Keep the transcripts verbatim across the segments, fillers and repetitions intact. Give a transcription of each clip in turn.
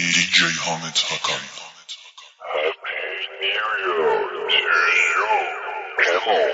دی جی حامد حکم. Happy New Year to you. Come on.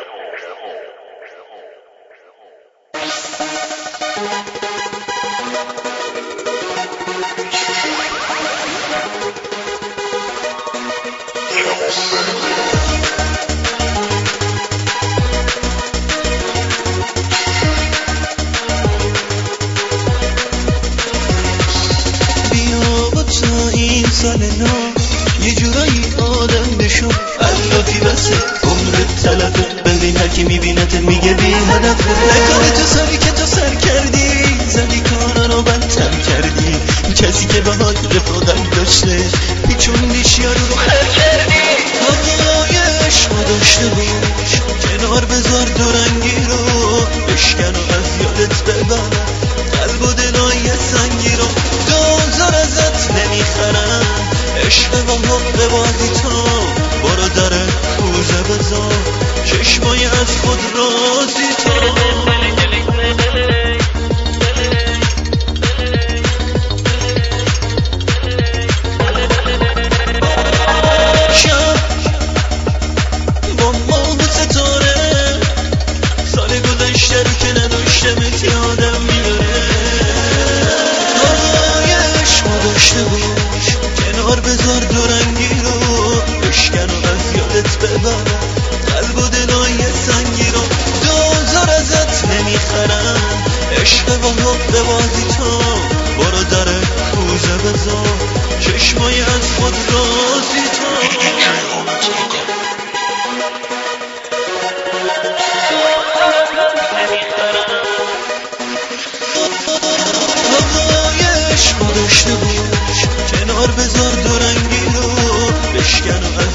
سال نو یه جورایی آدم بشو الافی بسه عمرت تلفه ببین هر کی میبینت میگه بی هدفه نکنه تو سری که تو سر کردی زدی کارا رو بدتر کردی کسی که باهات رفاقت داشته پیچوندیش یارو رو خر کردی هوای عشقا داشته باش کنار بذار دورنگی رو بشکن و از یادت ببر قلب و دلای سنگی رو دوزار ازت نمیخرم عشق و حق بازی تو برو در کوزه بذار چشمای از خود رازی تو شب با ماه و ستاره سال گذشته رو که نداشتمت یادم میاره هوای عشق داشته باش کنار بذار دورنگی رو بشکن و از یادت ببر قلب و دلای سنگی رو دوزار ازت نمیخرم عشق و حق بازی تو برو در کوزه بذار چشمای از خود رازی تو دی جی حامد حکم. هوای عشق داشته باش کنار بذار دورنگی رو بشکن و